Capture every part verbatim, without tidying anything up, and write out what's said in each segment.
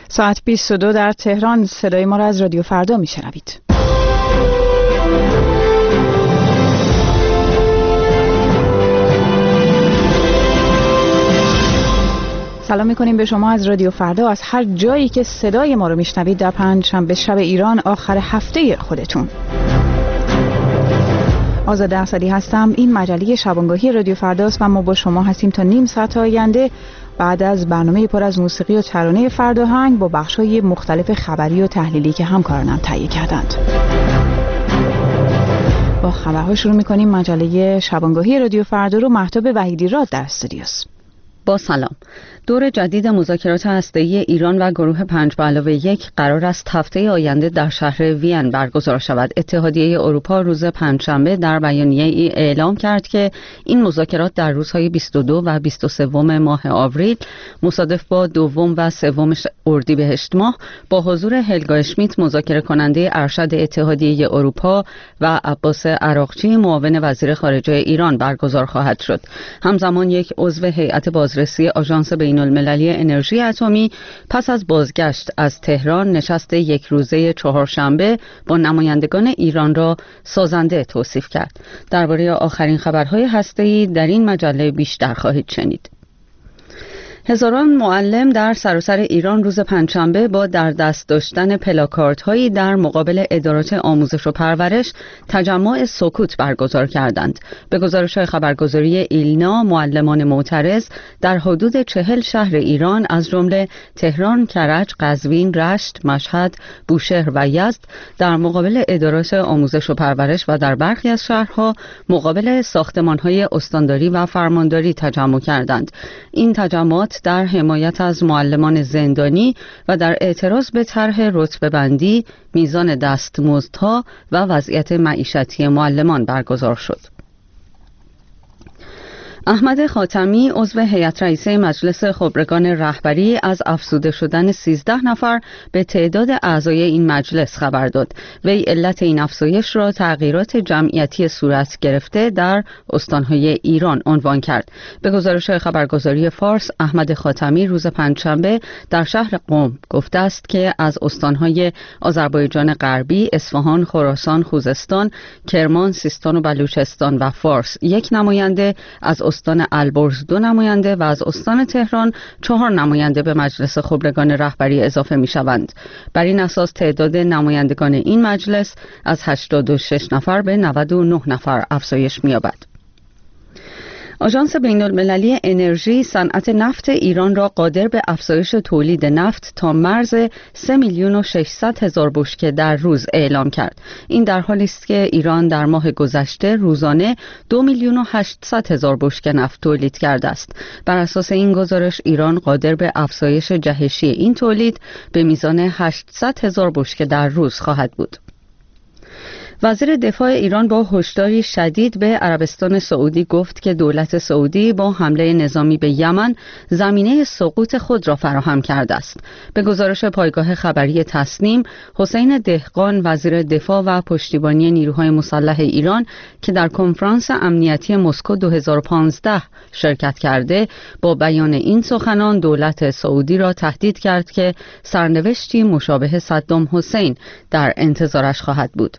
ساعت بیست و دو در تهران. صدای ما را از رادیو فردا میشنوید. سلام میکنیم به شما از رادیو فردا، از هر جایی که صدای ما رو میشنوید در پنجشنبه شب ایران، آخر هفته خودتون. آزاده اسدی هستم. این مجله شبانگاهی رادیو فرداست و ما با شما هستیم تا نیم ساعت آینده بعد از برنامه پر از موسیقی و ترانه فرداهنگ با بخش‌های مختلف خبری و تحلیلی که همکارانم تهیه کردند. با خبرها شروع می‌کنیم. مجله شبانگاهی رادیو فردا رو مهتاب وحیدی راد در استودیوست. با سلام. دور جدید مذاکرات هسته‌ای ایران و گروه پنج به علاوه یک قرار است هفته آینده در شهر وین برگزار شود. اتحادیه اروپا روز پنجشنبه در بیانیه‌ای اعلام کرد که این مذاکرات در روزهای بیست و دو و بیست و سه ماه آوریل مصادف با دوم و سوم اردیبهشت ماه با حضور هلگا اشمیت مذاکره کننده ارشد اتحادیه اروپا و عباس عراقچی معاون وزیر خارجه ایران برگزار خواهد شد. همزمان یک عضو هیئت بازرسی آژانس بین‌المللی انرژی اتمی پس از بازگشت از تهران نشست یک روزه چهارشنبه با نمایندگان ایران را سازنده توصیف کرد. درباره آخرین خبرهای هسته‌ای در این مجله بیشتر خواهید شنید. هزاران معلم در سراسر ایران روز پنجشنبه با در دست داشتن پلاکاردهایی در مقابل ادارات آموزش و پرورش تجمع سکوت برگزار کردند. به گزارش خبرگزاری ایلنا، معلمان معترض در حدود چهل شهر ایران از جمله تهران، کرج، قزوین، رشت، مشهد، بوشهر و یزد در مقابل ادارات آموزش و پرورش و در برخی از شهرها مقابل ساختمان‌های استانداری و فرمانداری تجمع کردند. این تجمعات در حمایت از معلمان زندانی و در اعتراض به طرح رتبه‌بندی، میزان دستمزدها و وضعیت معیشتی معلمان برگزار شد. احمد خاتمی عضو هیئت رئیسه مجلس خبرگان رهبری از افزوده شدن سیزده نفر به تعداد اعضای این مجلس خبر داد. وی علت این افزایش را تغییرات جمعیتی صورت گرفته در استانهای ایران عنوان کرد. به گزارش خبرگزاری فارس، احمد خاتمی روز پنجشنبه در شهر قم گفته است که از استانهای آذربایجان غربی، اصفهان، خراسان، خوزستان، کرمان، سیستان و بلوچستان و فارس یک نماینده، از استان البرز دو نماینده و از استان تهران چهار نماینده به مجلس خبرگان رهبری اضافه می شوند. بر این اساس تعداد نمایندگان این مجلس از هشتاد و شش نفر به نود و نه نفر افزایش می یابد. آژانس بین‌المللی انرژی صنعت نفت ایران را قادر به افزایش تولید نفت تا مرز سه میلیون و ششصد هزار بشکه در روز اعلام کرد. این در حالی است که ایران در ماه گذشته روزانه دو میلیون و هشتصد هزار بشکه نفت تولید کرده است. بر اساس این گزارش ایران قادر به افزایش جهشی این تولید به میزان هشتصد هزار بشکه در روز خواهد بود. وزیر دفاع ایران با هشداری شدید به عربستان سعودی گفت که دولت سعودی با حمله نظامی به یمن زمینه سقوط خود را فراهم کرده است. به گزارش پایگاه خبری تسنیم، حسین دهقان وزیر دفاع و پشتیبانی نیروهای مسلح ایران که در کنفرانس امنیتی مسکو دو هزار و پانزده شرکت کرده، با بیان این سخنان دولت سعودی را تهدید کرد که سرنوشتی مشابه صدام حسین در انتظارش خواهد بود.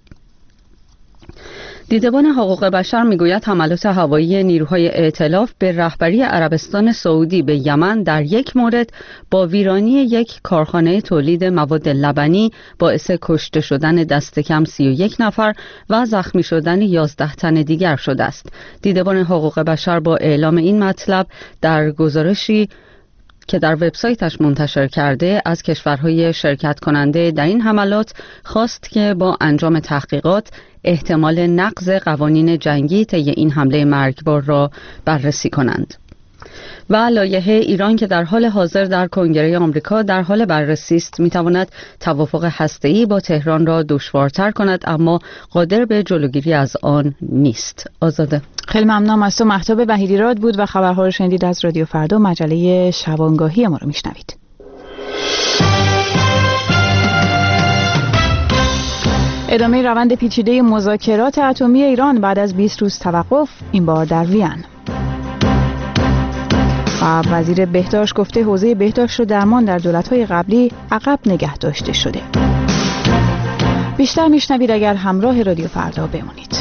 دیدبان حقوق بشر میگوید حملات هوایی نیروهای ائتلاف به رهبری عربستان سعودی به یمن در یک مورد با ویرانی یک کارخانه تولید مواد لبنی باعث کشته شدن دست کم سی و یک نفر و زخمی شدن یازده تن دیگر شده است. دیدبان حقوق بشر با اعلام این مطلب در گزارشی که در وبسایتش منتشر کرده از کشورهای شرکت کننده در این حملات خواست که با انجام تحقیقات احتمال نقض قوانین جنگی طی این حمله مرگبار را بررسی کنند. و لایحه ایران که در حال حاضر در کنگره آمریکا در حال بررسی است میتواند توافق هسته‌ای با تهران را دشوارتر کند، اما قادر به جلوگیری از آن نیست. آزاده. خیلی ممنونم از تو. مهتاب وحیدی راد بود و خبرها رو شنیدید از رادیو فردا. مجله شبانگاهی ما رو میشنوید. ادامه روند پیچیده مذاکرات اتمی ایران بعد از بیست روز توقف، این بار در وین. و وزیر بهداشت گفته حوزه بهداشت و درمان در دولت‌های قبلی عقب نگه داشته شده. بیشتر میشنوید اگر همراه رادیو فردا بمونید.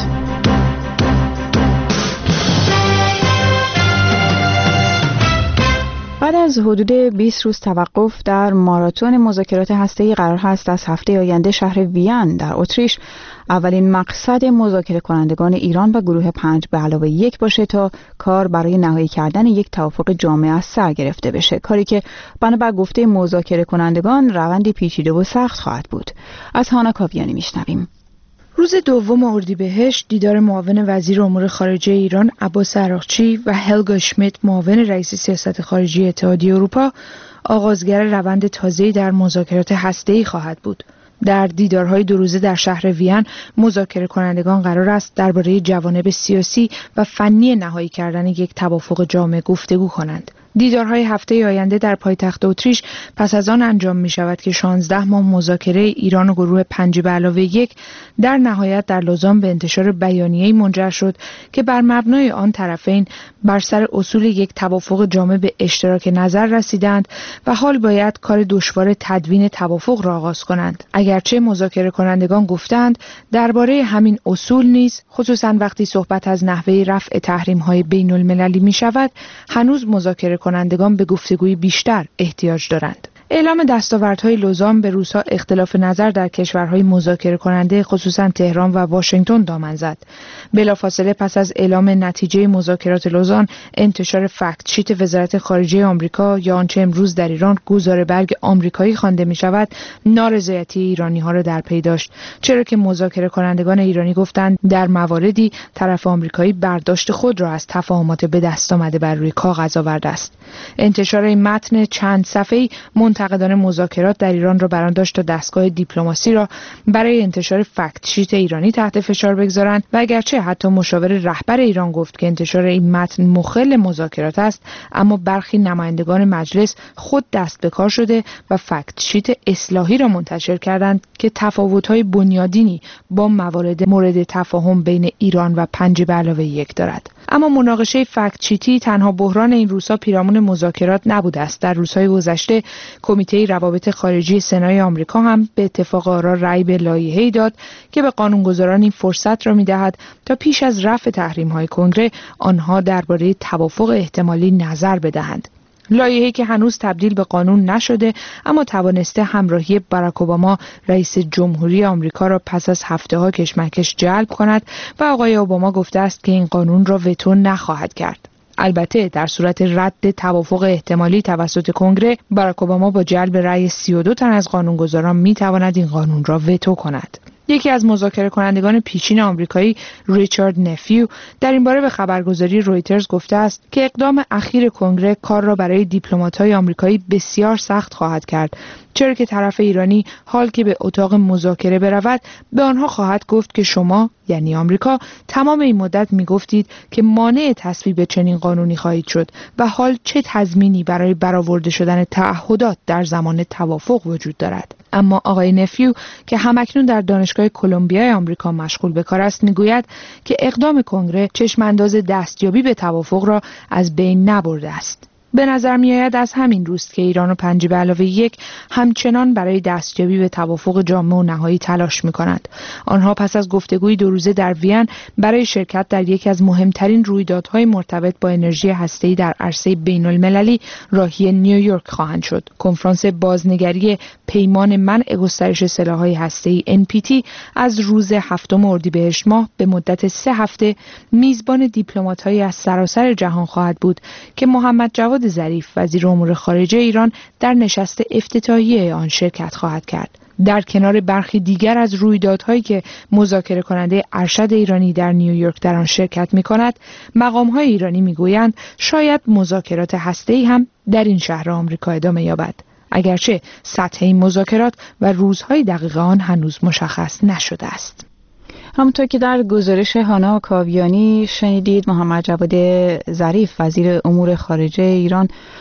بعد از حدود بیست روز توقف در ماراتون مذاکرات هسته‌ای قرار هست از هفته آینده شهر وین در اتریش اولین مقصد مذاکره کنندگان ایران و گروه پنج به علاوه یک باشه تا کار برای نهایی کردن یک توافق جامع از سر گرفته بشه، کاری که بنابر گفته مذاکره کنندگان روندی پیچیده و سخت خواهد بود. از هانا کاویانی میشنویم. روز دوم اردیبهشت دیدار معاون وزیر امور خارجه ایران عباس عراقچی و هلگا شمیت معاون رئیس سیاست خارجی اتحادیه اروپا آغازگر روند تازه‌ای در مذاکرات هسته‌ای خواهد بود. در دیدارهای دو روزه در شهر وین مذاکره کنندگان قرار است درباره جوانب سیاسی و فنی نهایی کردن یک توافق جامع گفتگو کنند. دیدارهای هفته آینده در پایتخت اتریش پس از آن انجام می شود که شانزده ماه مذاکره ایران و گروه پنج به علاوه یک در نهایت در لوزان به انتشار بیانیه‌ای منجر شد که بر مبنای آن طرفین بر سر اصول یک توافق جامع به اشتراک نظر رسیدند و حال باید کار دشوار تدوین توافق را آغاز کنند. اگرچه مذاکره کنندگان گفتند درباره همین اصول نیز خصوصا وقتی صحبت از نحوه رفع تحریم‌های بین‌المللی می شود، هنوز مذاکره کنندگان به گفتگوی بیشتر احتیاج دارند. اعلام دستاوردهای لوزان به روزها اختلاف نظر در کشورهای مذاکره کننده خصوصا تهران و واشنگتن دامن زد. بلافاصله پس از اعلام نتیجه مذاکرات لوزان، انتشار فکت شیت وزارت خارجه آمریکا یا آنچه امروز در ایران گزاره برگ آمریکایی خوانده می شود، نارضایتی ایرانی ها را در پی داشت، چرا که مذاکره کنندگان ایرانی گفتند در مواردی طرف آمریکایی برداشت خود را از تفاهمات به دست آمده بر روی کاغذ آورده است. انتشار این متن چند صفحه‌ای منتقدان مذاکرات در ایران را بران داشت تا دستگاه دیپلماسی را برای انتشار فکت شیت ایرانی تحت فشار بگذارند و اگرچه حتی مشاور رهبر ایران گفت که انتشار این متن مخل مذاکرات است، اما برخی نمایندگان مجلس خود دست به کار شده و فکت شیت اصلاحی را منتشر کردند که تفاوت‌های بنیادینی با موارد مورد تفاهم بین ایران و پنج به علاوه یک دارد. اما مناقشه فکت شیتی تنها بحران این روزها پیرامون مذاکرات نبوده است. در روزهای گذشته کمیته روابط خارجی سنای آمریکا هم به اتفاق آرا رأی به لایحه‌ای داد که به قانونگذاران این فرصت را می‌دهد تا پیش از رفع تحریم‌های کنگره آنها درباره توافق احتمالی نظر بدهند. لایحه‌ای که هنوز تبدیل به قانون نشده اما توانسته همراهی باراک اوباما رئیس جمهوری آمریکا را پس از هفته‌ها کشمکش جلب کند و آقای اوباما گفته است که این قانون را وتو نخواهد کرد. البته در صورت رد توافق احتمالی توسط کنگره، باراک اوباما با جلب رأی سی و دو تن از قانونگذاران می‌تواند این قانون را وتو کند. یکی از مذاکره کنندگان پیشین آمریکایی، ریچارد نفیو، در این باره به خبرگزاری رویترز گفته است که اقدام اخیر کنگره کار را برای دیپلمات‌های آمریکایی بسیار سخت خواهد کرد، چرا که طرف ایرانی حال که به اتاق مذاکره برود به آنها خواهد گفت که شما یعنی آمریکا تمام این مدت میگفتید که مانع تصویب چنین قانونی خواهید شد و حال چه تضمینی برای برآورده شدن تعهدات در زمان توافق وجود دارد. اما آقای نفیو که همکنون در دانشگاه کلمبیا آمریکا مشغول به کار است میگوید که اقدام کنگره چشمانداز دستیابی به توافق را از بین نبرده است. به نظر می آید از همین روست که ایران و پنج به علاوه یک همچنان برای دستیابی به توافق جامع و نهایی تلاش می کنند. آنها پس از گفتگوی دو روزه در وین برای شرکت در یکی از مهمترین رویدادهای مرتبط با انرژی هسته‌ای در عرصه بین المللی راهی نیویورک خواهند شد. کنفرانس بازنگری پیمان منع گسترش سلاح‌های هسته‌ای ان پی تی از روز هفتم اردیبهشت ماه به مدت سه هفته میزبان دیپلمات‌هایی از سراسر جهان خواهد بود که محمد جواد ظریف وزیر امور خارجه ایران در نشست افتتاحیه آن شرکت خواهد کرد. در کنار برخی دیگر از رویدادهایی که مذاکره کننده ارشد ایرانی در نیویورک در آن شرکت می‌کند، مقام‌های ایرانی می‌گویند شاید مذاکرات هسته‌ای هم در این شهر آمریکا ادامه یابد، اگرچه سطح این مذاکرات و روزهای دقیق آن هنوز مشخص نشده است. همونطور که در گزارش هانا کاویانی شنیدید، محمد جواد ظریف وزیر امور خارجه ایران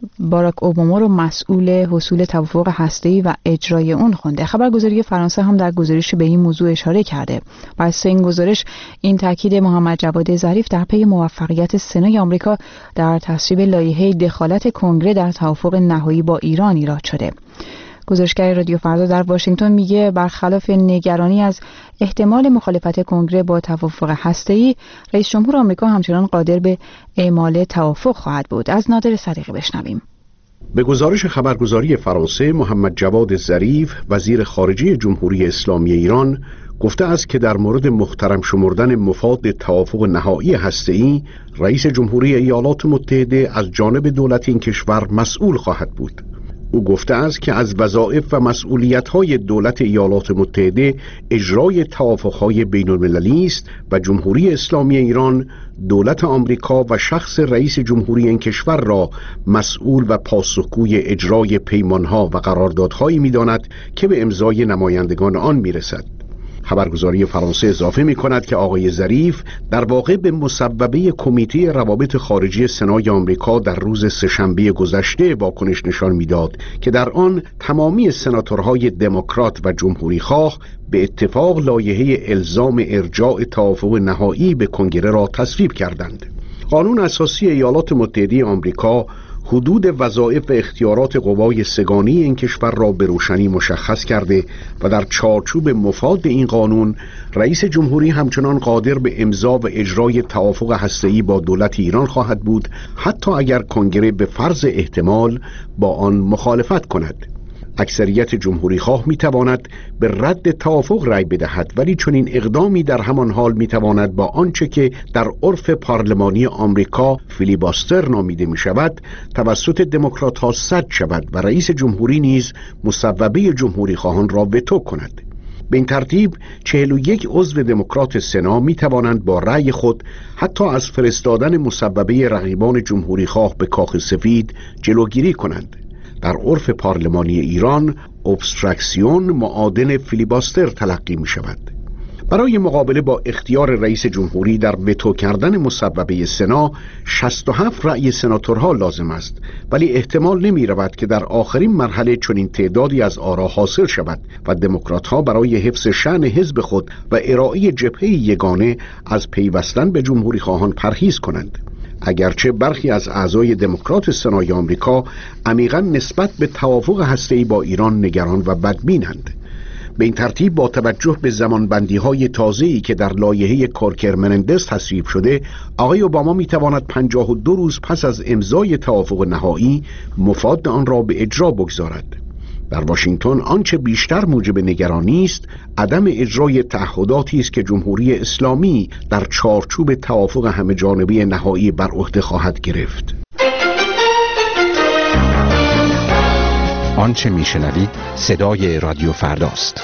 باراک اوباما رو مسئول حصول توافق هسته‌ای و اجرای اون خونده. خبرگزاری فرانسه هم در گزارش به این موضوع اشاره کرده. بر اساس این گزارش این تاکید محمد جواد ظریف در پی موفقیت سنای آمریکا در تصویب لایحه دخالت کنگره در توافق نهایی با ایران ایراد شده. گزارشگر رادیو فردا در واشنگتن میگه برخلاف نگرانی از احتمال مخالفت کنگره با توافق هسته‌ای، رئیس جمهور آمریکا همچنان قادر به اعمال توافق خواهد بود. از نادر صدیقی بشنویم. به گزارش خبرگزاری فرانسه، محمد جواد ظریف وزیر خارجه جمهوری اسلامی ایران گفته است که در مورد محترم شمردن مفاد توافق نهایی هسته‌ای، رئیس جمهوری ایالات متحده از جانب دولت این کشور مسئول خواهد بود. او گفته است که از وظایف و مسئولیت‌های دولت ایالات متحده اجرای توافق‌های بین‌المللی است و جمهوری اسلامی ایران دولت آمریکا و شخص رئیس جمهوری این کشور را مسئول و پاسخگوی اجرای پیمان‌ها و قراردادهایی می‌داند که به امضای نمایندگان آن می‌رسد. خبرگزاری فرانسه اضافه می کند که آقای ظریف در واقع به مصوبه کمیته روابط خارجی سنای آمریکا در روز سه‌شنبه گذشته واکنش نشان میداد که در آن تمامی سناتورهای دموکرات و جمهوری خواه به اتفاق لایحه الزام ارجاع توافق نهایی به کنگره را تصویب کردند. قانون اساسی ایالات متحده آمریکا حدود وظایف و اختیارات قوای سگانی این کشور را به روشنی مشخص کرده و در چارچوب مفاد این قانون رئیس جمهوری همچنان قادر به امضا و اجرای توافق هسته‌ای با دولت ایران خواهد بود، حتی اگر کنگره به فرض احتمال با آن مخالفت کند. اکثریت جمهوری خواه می تواند به رد توافق رأی بدهد، ولی چون این اقدامی در همان حال می تواند با آنچه که در عرف پارلمانی آمریکا فیلیباستر نامیده می شود توسط دموکرات ها سد شود و رئیس جمهوری نیز مصوبه جمهوری خواهان را وتو کند. به این ترتیب چهل و یک عضو دموکرات سنا می توانند با رأی خود حتی از فرستادن مصوبه رقیبان جمهوری خواه به کاخ سفید جلوگیری کنند. در عرف پارلمانی ایران ابسترکسیون معادن فیلیباستر تلقی می شود. برای مقابله با اختیار رئیس جمهوری در وتو کردن مصوبه سنا شصت و هفت رأی سناتورها لازم است، ولی احتمال نمی رود که در آخرین مرحله چنین تعدادی از آرا حاصل شود و دموکرات‌ها برای حفظ شأن حزب خود و ارائه جبهه یگانه از پیوستن به جمهوری خواهان پرهیز کنند. اگرچه برخی از اعضای دموکرات سنای آمریکا عمیقاً نسبت به توافق هسته‌ای با ایران نگران و بدبینند. به این ترتیب با توجه به زمانبندی‌های تازه‌ای که در لایحه کارکر منندز تصویب شده، آقای اوباما می‌تواند پنجاه و دو روز پس از امضای توافق نهایی مفاد آن را به اجرا بگذارد. در واشنگتن آنچه بیشتر موجب نگرانی است عدم اجرای تعهداتی است که جمهوری اسلامی در چارچوب توافق همه جانبه نهایی بر عهده خواهد گرفت. آنچه میشنوید صدای رادیو فرداست.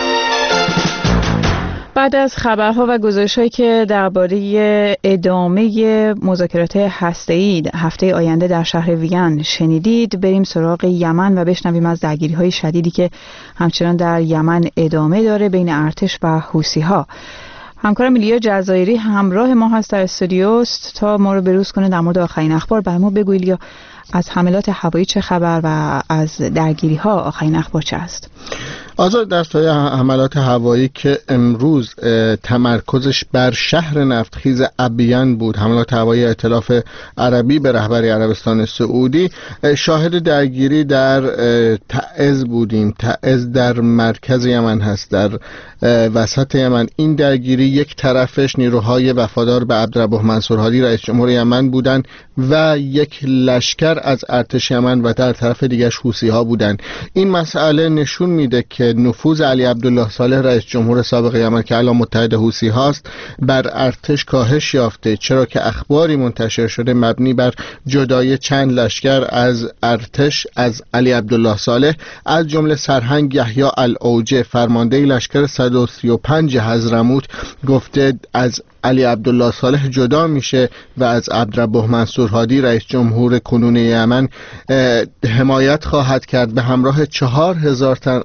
بعد از خبرها و گزارش‌هایی که درباره ادامه مذاکرات هسته‌ای هفته آینده در شهر وین شنیدید، بریم سراغ یمن و بشنویم از درگیری‌های شدیدی که همچنان در یمن ادامه داره بین ارتش و حوثی‌ها. همکارم ایلیا جزایری همراه ما هست در استودیوست تا ما رو بروز کنه در مورد آخرین اخبار. برای ما بگو ایلیا، از حملات هوایی چه خبر و از درگیری‌ها آخرین اخبار چه است؟ آزاد، دستای حملات هوایی که امروز تمرکزش بر شهر نفتخیز ابیان بود، حملات هوایی ائتلاف عربی به رهبری عربستان سعودی، شاهد درگیری در تعز بودیم. تعز در مرکز یمن هست، در وسط یمن. این درگیری یک طرفش نیروهای وفادار به عبدالربه منصور هادی رئیس جمهور یمن بودند و یک لشکر از ارتش یمن و در طرف دیگرش حوثی‌ها بودند. این مسئله نشون میده که نفوذ علی عبدالله صالح رئیس جمهور سابق یمن که الان متحد حوثی هاست بر ارتش کاهش یافته، چرا که اخباری منتشر شده مبنی بر جدای چند لشکر از ارتش از علی عبدالله صالح، از جمله سرهنگ یحیی الاوجه فرمانده لشکر صد و سی و پنج حضرموت گفته از علی عبدالله صالح جدا میشه و از عبدالربه منصور هادی رئیس جمهور کنون یمن حمایت خواهد کرد به همراه چهار هزار تن از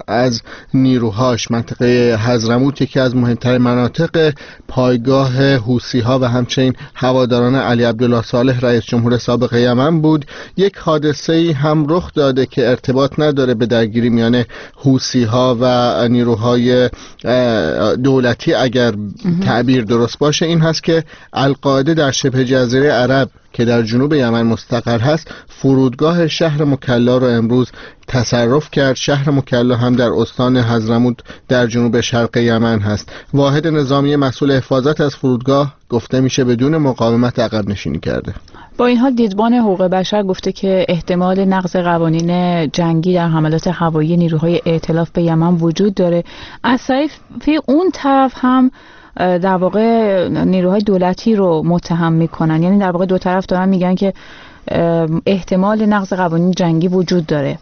نیروهاش. منطقه حضرموت یکی از مهمترین مناطق پایگاه حوثی‌ها و همچنین هواداران علی عبدالله صالح رئیس جمهور سابق یمن بود. یک حادثه‌ای هم رخ داده که ارتباط نداره به درگیری میان حوثی‌ها و نیروهای دولتی اگر تعبیر درست باشه، این هست که القاعده در شبه جزیره عرب که در جنوب یمن مستقر هست فرودگاه شهر مکلا رو امروز تصرف کرد. شهر مکلا هم در استان حضرموت در جنوب شرق یمن هست. واحد نظامی مسئول حفاظت از فرودگاه گفته میشه بدون مقاومت عقب نشینی کرده. با این حال دیدبان حقوق بشر گفته که احتمال نقض قوانین جنگی در حملات هوایی نیروهای ائتلاف به یمن وجود داره. از طرف اون طرف هم در واقع نیروهای دولتی رو متهم میکنن، یعنی در واقع دو طرف دارن میگن که احتمال نقض قوانین جنگی وجود داره.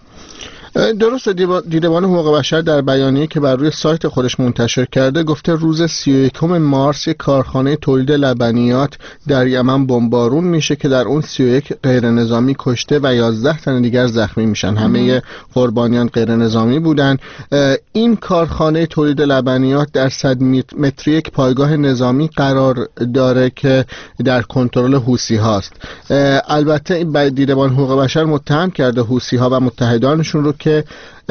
درست. دیدبان حقوق بشر در بیانیه‌ای که بر روی سایت خودش منتشر کرده گفته روز سی و یکم مارس یک کارخانه تولید لبنیات در یمن بمبارون میشه که در اون سی و یک غیر نظامی کشته و یازده تن دیگر زخمی میشن. همه قربانیان غیر نظامی بودن. این کارخانه تولید لبنیات در صد متری یک پایگاه نظامی قرار داره که در کنترل حوثی هاست. البته دیدبان حقوق بشر متهم کرده حوثی ها و متحدانشون رو که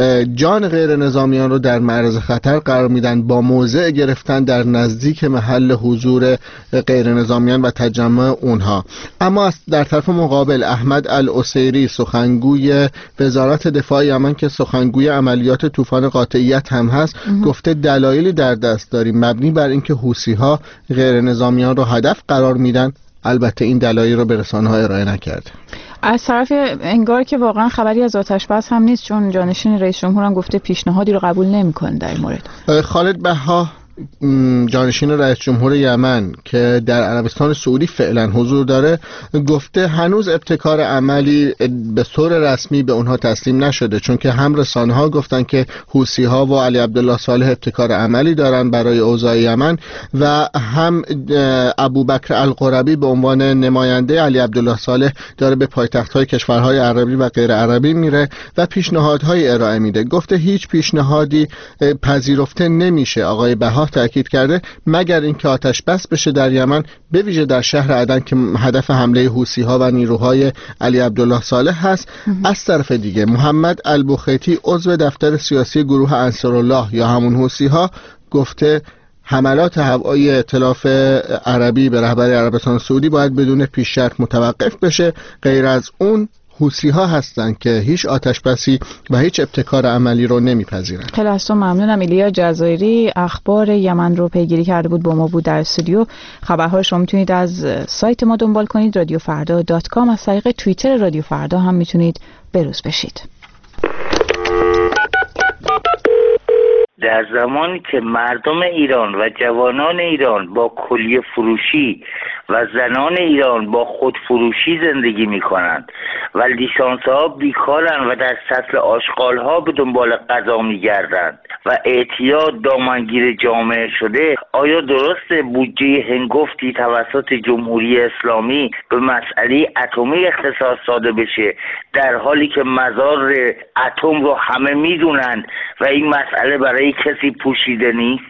جان غیر نظامیان رو در معرض خطر قرار میدن با موضع گرفتن در نزدیک محل حضور غیر نظامیان و تجمع اونها. اما در طرف مقابل احمد العسیری سخنگوی وزارت دفاع یمن که سخنگوی عملیات طوفان قاطعیت هم هست گفته دلایلی در دست داریم مبنی بر اینکه حوثی‌ها غیر نظامیان رو هدف قرار میدن. البته این دلایل رو به رسانه‌ها ارائه نکرده. از طرف انگار که واقعا خبری از آتش بس هم نیست، چون جانشین رئیس جمهور هم گفته پیشنهادی رو قبول نمی‌کنه در این مورد. خالد بها جانشین رئیس جمهور یمن که در عربستان سعودی فعلا حضور داره گفته هنوز ابتکار عملی به طور رسمی به اونها تسلیم نشده، چون که هم رسانه ها گفتن که حوثی ها و علی عبدالله صالح ابتکار عملی دارن برای اوضاع یمن و هم ابوبکر القربی به عنوان نماینده علی عبدالله صالح داره به پایتخت های کشورهای عربی و غیر عربی میره و پیشنهادهای ارائه میده. گفته هیچ پیشنهادی پذیرفته نمیشه. آقای بها تأکید کرده مگر اینکه آتش بس بشه در یمن، به ویژه در شهر عدن که هدف حمله حوثی ها و نیروهای علی عبدالله صالح هست. از طرف دیگه محمد البخیتی عضو دفتر سیاسی گروه انصارالله یا همون حوثی ها گفته حملات هوایی ائتلاف عربی به رهبری عربستان سعودی باید بدون پیش شرط متوقف بشه. غیر از اون حوثی ها هستن که هیچ آتش بسی و هیچ ابتکار عملی رو نمیپذیرن. خیلی از تو ممنونم. ایلیا جزایری اخبار یمن رو پیگیری کرده بود، با ما بود در استودیو. خبرها رو شما میتونید از سایت ما دنبال کنید رادیو فردا دات کام. از طریق توییتر رادیو فردا هم میتونید بروز بشید. در زمانی که مردم ایران و جوانان ایران با کلیه فروشی و زنان ایران با خودفروشی زندگی می کنند و لیسانس ها بیکارند و در سطل آشغال ها به دنبال غذا می گردند و اعتیاد دامنگیر جامعه شده، آیا درسته بودجه هنگفتی توسط جمهوری اسلامی به مسئله اتمی اختصاص داده بشه در حالی که مزار اتم رو همه می دونند و این مسئله برای کسی پوشیده نیست؟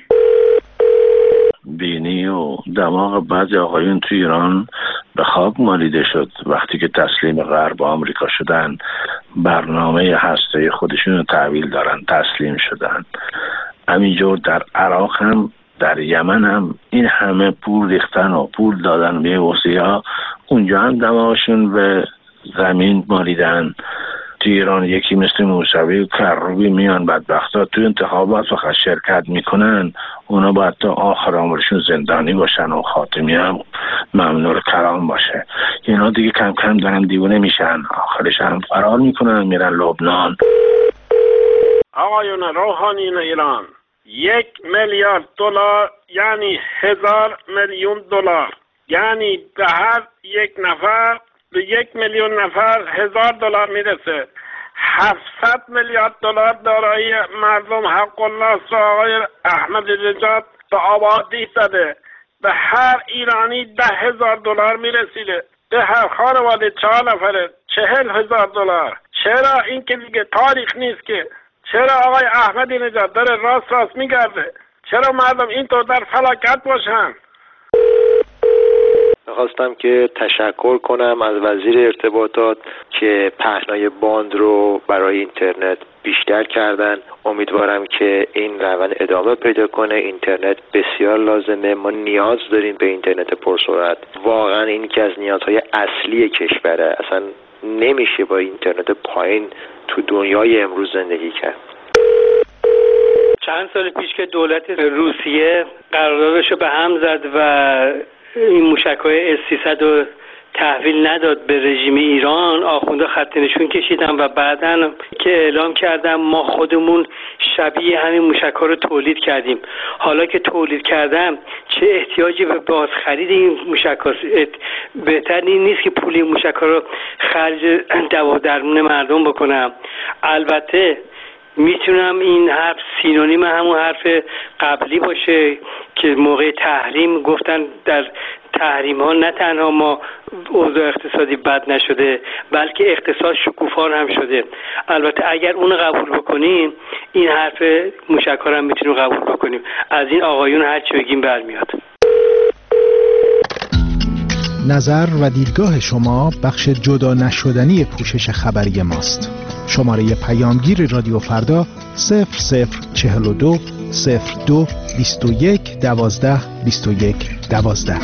بینی و دماغ بعضی آقایون تو ایران به خاک مالیده شد وقتی که تسلیم غرب و آمریکا شدن، برنامه هسته خودشون رو تحویل دارن، تسلیم شدن. همینجور در عراق هم، در یمن هم این همه پول ریختن و پول دادن به وسیعا، اونجا هم دماغشون به زمین مالیدن. تو ایران یکی مثل موسوی و کروبی میان بدبختا تو انتخابات فقط شرکت میکنن، اونا باید تا آخر عمرشون زندانی باشن و خاتمی هم ممنوع کرام باشه. اینا دیگه کم کم دارن دیوونه میشن، آخرش هم فرار میکنن میرن لبنان. آقایون روحانیون ایران، یک میلیارد دلار یعنی هزار میلیون دلار، یعنی به هر یک نفر به یک میلیون نفر هزار دلار میرسه. هفتصد میلیارد دلار دارایی مردم حق الله آقای احمد نژاد به آبادی داده، به هر ایرانی ده هزار دلار میرسیده، به هر خانواده چهار نفره چهل هزار دلار. چرا این که دیگه تاریخ نیست که چرا آقای احمدی نژاد داره راست راست میگرده؟ چرا مردم اینطور در فلاکت باشن؟ میخواستم که تشکر کنم از وزیر ارتباطات که پهنای باند رو برای اینترنت بیشتر کردن. امیدوارم که این روند ادامه پیدا کنه. اینترنت بسیار لازمه، ما نیاز داریم به اینترنت پرسرعت. واقعا این یکی از نیازهای اصلی کشوره، اصلا نمیشه با اینترنت پایین تو دنیای امروز زندگی کرد. چند سال پیش که دولت روسیه قراردادش رو به هم زد و این موشک‌های اس سیصد رو تحویل نداد به رژیم ایران، آخونده خط نشون کشیدن و بعداً که اعلام کردن ما خودمون شبیه همین موشک‌ها رو تولید کردیم. حالا که تولید کردم چه احتیاجی به بازخرید این موشک‌ها؟ بهتر نیست که پول این موشک‌ها رو خرج دوا درمون مردم بکنم؟ البته میتونم این حرف سینونیم همون حرف قبلی باشه که موقع تحریم گفتن در تحریم ها نه تنها ما اوضاع اقتصادی بد نشده بلکه اقتصاد شکوفا هم شده. البته اگر اون قبول بکنیم این حرف موشک‌ها هم میتونیم قبول بکنیم. از این آقایون هر چی بگیم برمیاد. نظر و دیدگاه شما بخش جدا نشدنی پوشش خبری ماست. شماره پیامگیر رادیو فردا صفر صفر چهل و دو صفر دو بیست و یک دوازده بیست و یک دوازده.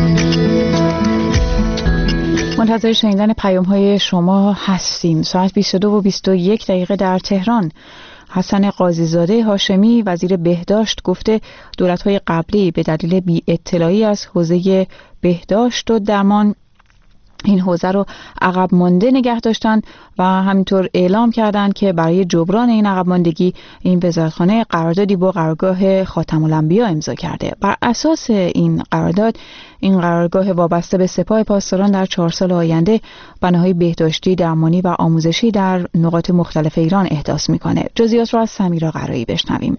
منتظر شنیدن پیام های شما هستیم. ساعت بیست و دو و بیست و یک دقیقه در تهران. حسن قاضیزاده هاشمی وزیر بهداشت گفته دولت‌های قبلی به دلیل بی اطلاعی از حوزه بهداشت و درمان این حوزه رو عقب مانده نگه داشتن و همینطور اعلام کردند که برای جبران این عقب ماندگی این وزارتخانه قراردادی با قرارگاه خاتم الانبیا امضا کرده. بر اساس این قرارداد این قرارگاه وابسته به سپاه پاسداران در چهار سال آینده بناهای بهداشتی، درمانی و آموزشی در نقاط مختلف ایران احداث میکنه. جزئیات رو از سمیرا قرایی بشنویم.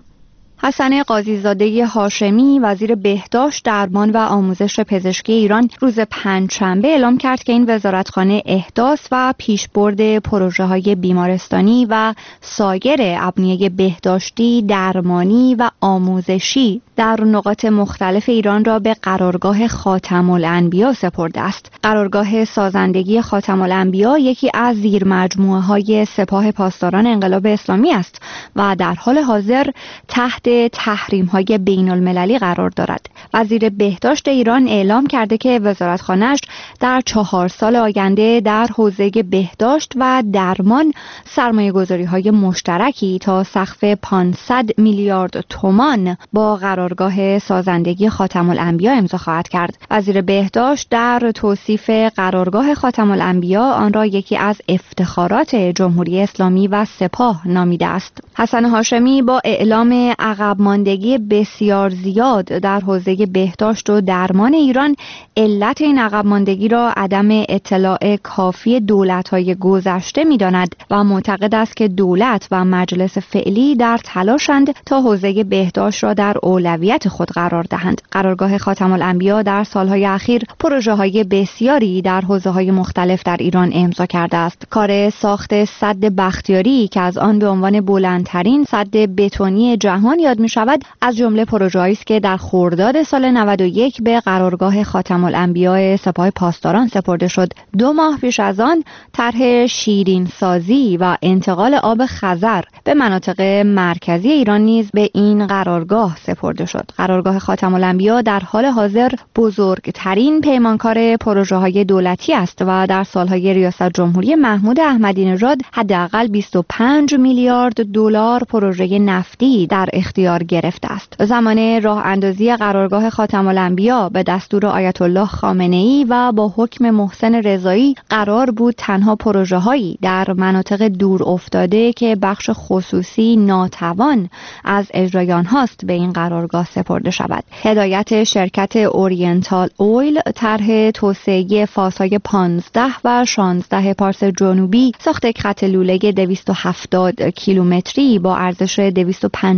حسن قاضیزاده هاشمی وزیر بهداشت، درمان و آموزش پزشکی ایران روز پنجشنبه اعلام کرد که این وزارتخانه احداث و پیشبرد پروژه‌های بیمارستانی و سایر ابنیه بهداشتی، درمانی و آموزشی در نقاط مختلف ایران را به قرارگاه خاتم الانبیا سپرده است. قرارگاه سازندگی خاتم الانبیا یکی از زیرمجموعه‌های سپاه پاسداران انقلاب اسلامی است و در حال حاضر تحت تحریم‌های بین‌المللی قرار دارد. وزیر بهداشت ایران اعلام کرده که وزارتخانه‌اش در چهار سال آینده در حوزه بهداشت و درمان سرمایه‌گذاری‌های مشترکی تا سقف پانصد میلیارد تومان با قرارگاه سازندگی خاتم الانبیا امضا خواهد کرد. وزیر بهداشت در توصیف قرارگاه خاتم الانبیا آن را یکی از افتخارات جمهوری اسلامی و سپاه نامیده است. حسن هاشمی با اعلام عقب ماندگی بسیار زیاد در حوزه بهداشت و درمان ایران علت این عقب ماندگی را عدم اطلاع کافی دولت‌های گذشته می‌داند و معتقد است که دولت و مجلس فعلی در تلاشند تا حوزه بهداشت را در اولویت خود قرار دهند. قرارگاه خاتم الانبیا در سالهای اخیر پروژه‌های بسیاری در حوزه‌های مختلف در ایران امضا کرده است. کار ساخت سد بختیاری که از آن به عنوان بلندترین سد بتونی جهان یاد می شود از جمله پروژه‌ای است که در خرداد سال نود و یک به قرارگاه خاتم الانبیا سپاه پاسداران سپرده شد. دو ماه پیش از آن طرح شیرین سازی و انتقال آب خزر به مناطق مرکزی ایران نیز به این قرارگاه سپرده شد. قرارگاه خاتم الانبیا در حال حاضر بزرگترین پیمانکار پروژه‌های دولتی است و در سالهای ریاست جمهوری محمود احمدی نژاد حداقل بیست و پنج میلیارد دلار پروژه نفتی در اختیار گرفته است. زمان راه اندازی قرارگاه خاتم الانبیا به دستور آیت الله خامنه‌ای و با حکم محسن رضایی قرار بود تنها پروژه‌هایی در مناطق دور افتاده که بخش خصوصی ناتوان از اجرای آنهاست به این قرارگاه سپرده شود. هدایت شرکت اورینتال اویل طرح توسعه فازهای پانزده و شانزده پارس جنوبی ساخت خط لوله دویست و هفتاد کیلومتری با ارزش دویست و پنجاه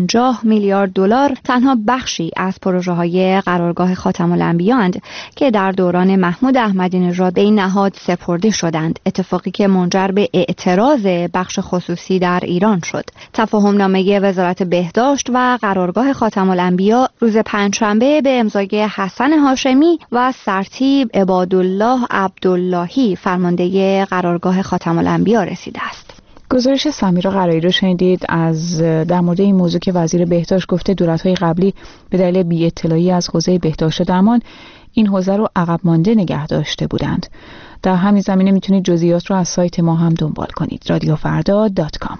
میلیارد دلار تنها بخشی از پروژه‌های قرارگاه خاتم الانبیا اند که در دوران محمود احمدی نژاد به این نهاد سپرده شدند، اتفاقی که منجر به اعتراض بخش خصوصی در ایران شد. تفاهم نامه وزارت بهداشت و قرارگاه خاتم الانبیا روز پنجشنبه به امضای حسن هاشمی و سرتیب عبادالله عبداللهی فرمانده قرارگاه خاتم الانبیا رسیده است. گزارش سمیرا قرایی رو شنیدید از در مورد این موضوع که وزیر بهداشت گفته دولت‌های قبلی به دلیل بی‌اطلاعی از حوزه بهداشت و درمان این حوزه رو عقب مانده نگه داشته بودند. در همین زمینه میتونید جزئیات رو از سایت ما هم دنبال کنید رادیو فردا دات کام.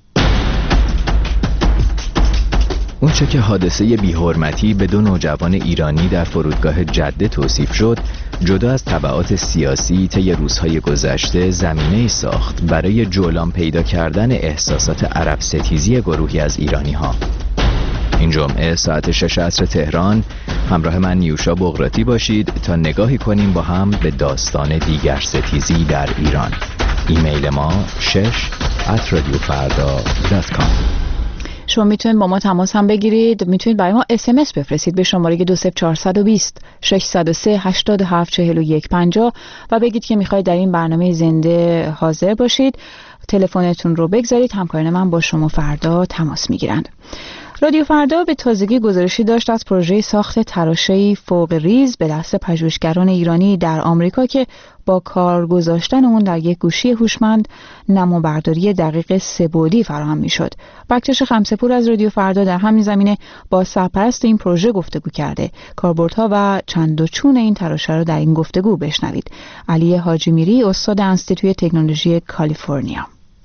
اونچه که حادثه بی‌حرمتی به دو نوجوان ایرانی در فرودگاه جده توصیف شد، جدا از تبعات سیاسی طی روزهای گذشته زمینه ساخت برای جولان پیدا کردن احساسات عرب ستیزی گروهی از ایرانی‌ها. این جمعه ساعت شش عصر تهران همراه من نیوشا بغراتی باشید تا نگاهی کنیم با هم به داستان دیگر ستیزی در ایران. ایمیل ما شش ات رادیو فردا دات کام. شما میتونید با ما تماس هم بگیرید، میتونید برای ما اس ام اس بفرستید به شماره دو صفر چهار دو صفر شش صفر سه هشت هفت چهار یک پنجاه و بگید که میخواید در این برنامه زنده حاضر باشید. تلفنتون رو بگذارید، همکاران من با شما فردا تماس میگیرند. رادیو فردا به تازگی گزارشی داشت از پروژه ساخت تراشه‌ای فوق ریز به دست پژوهشگران ایرانی در آمریکا که با کار گذاشتن اون در یک گوشی هوشمند نمابرداری دقیق سه‌بعدی فراهم میشد. بکتش خمسه‌پور از رادیو فردا در همین زمینه با سرپرست این پروژه گفتگو کرده. کاربردها و چند و چون این تراشه رو در این گفتگو بشنوید. علی حاجی میری، استاد انستیتوی تکنولوژی کالیفرنیا.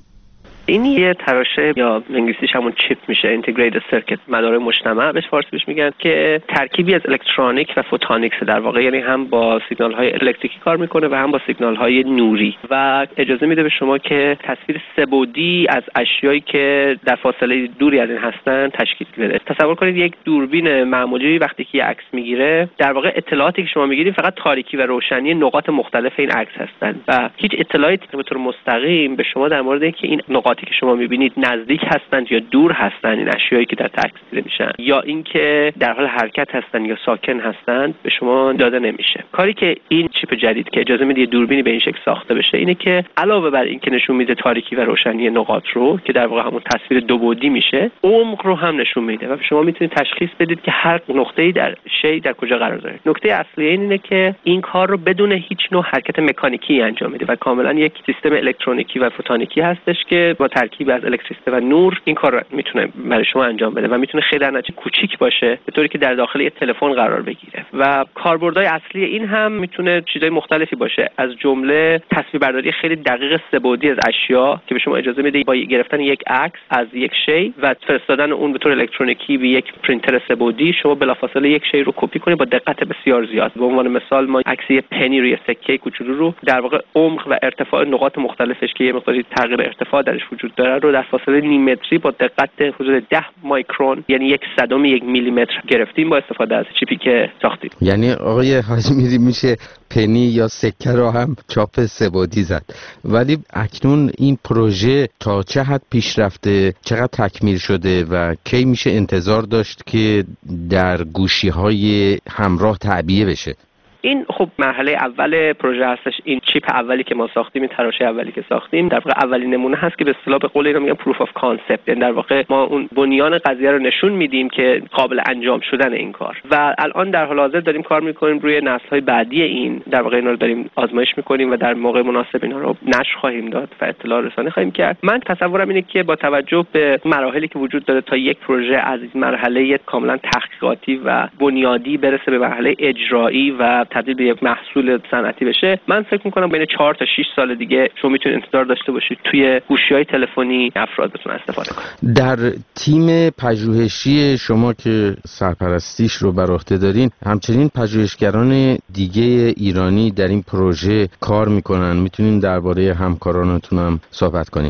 این یه تراشه یا انگلیسیش همون چیپ میشه، اینتگریتد سرکت، مدار مجتمع بهش فارسی بهش میگن، که ترکیبی از الکترونیک و فوتونیکس در واقع، یعنی هم با سیگنال های الکتریکی کار میکنه و هم با سیگنال های نوری و اجازه میده به شما که تصویر سه‌بعدی از اشیایی که در فاصله دوری از این هستن تشکیل بده. تصور کنید یک دوربین معمولی وقتی که عکس میگیره، در واقع اطلاعاتی که شما میگیرید فقط تاریکی و روشنی نقاط مختلف این عکس هستن و هیچ اطلاعاتی به طور مستقیم به شما در مورد اینکه این نقاط که شما میبینید نزدیک هستند یا دور هستند، این اشیایی که در عکس دیده میشن، یا اینکه در حال حرکت هستند یا ساکن هستند، به شما داده نمیشه. کاری که این چیپ جدید که اجازه میده دوربینی به این شکل ساخته بشه اینه که علاوه بر اینکه نشون میده تاریکی و روشنی نقاط رو که در واقع همون تصویر دو بعدی میشه، عمق رو هم نشون میده و شما میتونید تشخیص بدید که هر نقطه‌ای در شی در کجا قرار داره. نکته اصلی این اینه که این کار رو بدون هیچ نوع حرکت مکانیکی انجام میده و کاملا یک سیستم الکترونیکی و فوتونیکی هستش که با ترکیب از الکتریسیته و نور این کار رو میتونه برای شما انجام بده و میتونه خیلی در نتیجه کوچیک باشه به طوری که در داخل یک تلفن قرار بگیره. و کاربردهای اصلی این هم میتونه چیزای مختلفی باشه، از جمله تصویربرداری خیلی دقیق سه‌بعدی از اشیا که به شما اجازه میده با گرفتن یک عکس از یک شی و فرستادن اون به طور الکترونیکی به یک پرینتر سه‌بعدی شما بلافاصله یک شی رو کپی کنید با دقت بسیار زیاد. به عنوان مثال ما عکس یه پنی روی سکه کوچولو رو در واقع عمق و ارتفاع نقاط مختلفش که یه مقداری تغییر ارتفاع درش وجود داره رو در فاصله نیم متری با دقت حدود ده مایکرون، یعنی یک صدم یک میلی متر گرفتیم با استفاده از چیپی که ساختیم. یعنی آقای حاجی میری میشه پنی یا سکه رو هم چاپ سه‌بعدی زد. ولی اکنون این پروژه تا چه حد پیش رفته، چقدر تکمیل شده و کی میشه انتظار داشت که در گوشی‌های همراه تعبیه بشه؟ این خب مرحله اول پروژه هستش. این چیپ اولی که ما ساختیم، این تراشه اولی که ساختیم، در واقع اولین نمونه هست که به اصطلاح به قول اینا میگن پروف اف کانسپت، یعنی در واقع ما اون بنیان قضیه رو نشون میدیم که قابل انجام شدن این کار. و الان در حال حاضر داریم کار میکنیم روی نسل‌های بعدی این، در واقع اینا رو داریم آزمایش میکنیم و در موقع مناسب اینا رو نشر خواهیم داد و اطلاع رسانی خواهیم کرد. من تصورم اینه که با توجه به مراحلی که وجود داره تا یک پروژه از مرحله کاملا تحقیقاتی و بنیادی برسه به مرحله اجرایی و تبدیل به یک محصول صنعتی بشه، من فکر میکنم بین چهار تا شش سال دیگه شما میتونید انتظار داشته باشید توی گوشی‌های تلفنی افراد بتونن استفاده کنن. در تیم پژوهشی شما که سرپرستیش رو بر عهده دارین، همچنین پژوهشگران دیگه ایرانی در این پروژه کار میکنن. میتونین درباره همکارانتون هم صحبت کنین؟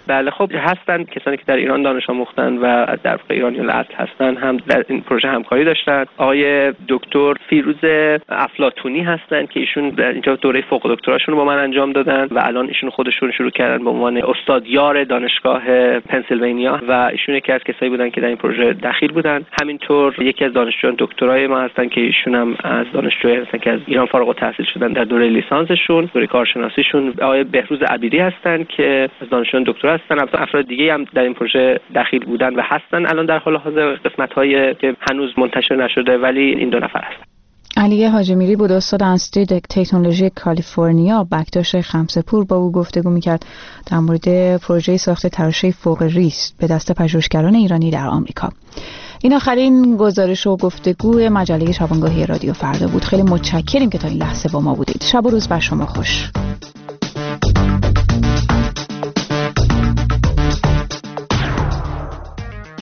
بله خب هستن کسانی که در ایران دانش آموختن و در واقع ایرانیان اصل هستن هم در این پروژه همکاری داشتن. آقای دکتر فیروز افلاطونی هستن که ایشون در اینجا دوره فوق دکتراشون رو با من انجام دادن و الان ایشون خودشون شروع کردن به عنوان استادیار دانشگاه پنسیلوانیا و ایشون یکی از کسایی بودن که در این پروژه دخیل بودن. همینطور یکی از دانشجویان دکترای ما هستن که ایشون هم از دانشجویان هستن که از ایران فارغ التحصیل شدن در دوره لیسانسشون، دوره کارشناسیشون. آقای بهروز عبیدی هستن که از دانشجویان دکترا هستن. البته افراد دیگه هم در این پروژه دخیل بودن و هستن الان در حال حاضر، قسمت‌های که هنوز منتشر نشده ولی این دو نفر هستن. علی حاجمیری بود، استاد انستیتوی تکنولوژی کالیفرنیا بکداشت خمسه‌پور با او گفتگو می‌کرد در مورد پروژه ساخت تراشه فوق ریس به دست پژوهشگران ایرانی در آمریکا. این آخرین گزارش و گفتگو مجله شبانگاهی رادیو فردا بود. خیلی متشکریم که تا این لحظه با ما بودید. شب و روز بر شما خوش.